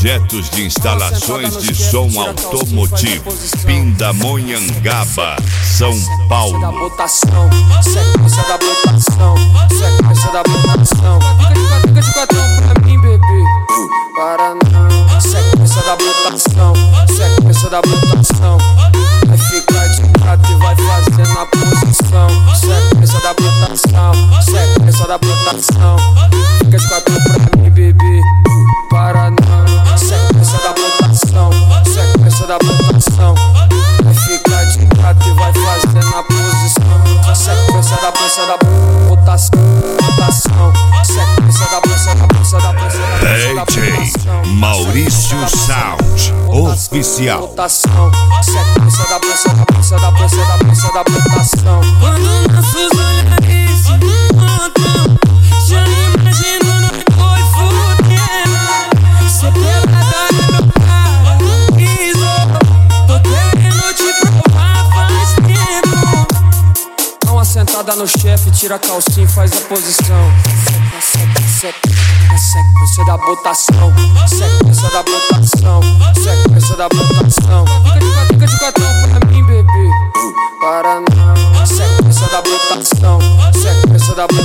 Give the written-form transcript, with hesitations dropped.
Projetos de instalações de som automotivo. Pindamonhangaba, São Paulo. Sequência da botação, sequência da botação. Fica de quatro pra mim, bebê. Para não. Sequência da botação, sequência da botação. Vai ficar de quatro e vai fazer na posição. Sequência da botação, sequência da botação. Fica de quatro pra mim, bebê. Para não. Sequência da botação, sequência da botação. Vai ficar de quatro e vai fazer na posição. Sequência da botação, botação. Sequência da botação, DJ Maurício Sound Oficial. Botação, sequência da botação. Quando nossos olhares se encontram, já imagino no boi fudendo. Cê pelada é meu paraíso. Tô querendo te provar faz tempo. Dá uma sentada no chefe, tira a calcinha e faz a posição. Sequência da botação, sequência da botação, sequência da botação. Fica de quatro pra mim, bebê. Para não. Sequência da botação, sequência da botação.